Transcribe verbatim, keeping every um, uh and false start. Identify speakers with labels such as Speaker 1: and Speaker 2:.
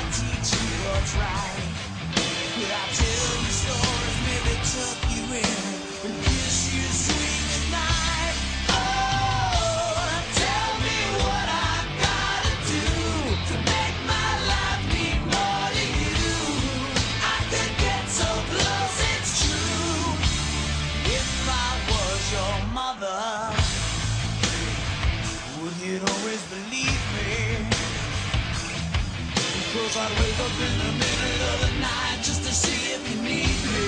Speaker 1: teach you what's right. Could I tell you stories, maybe tuck you in and kiss you sweet goodnight? Oh, tell me what I gotta do to make my life mean more to you. I could get so close, it's true. If I was your mother, would you always believe me? Because I'd wake up in the middle of the night just to see if you need me.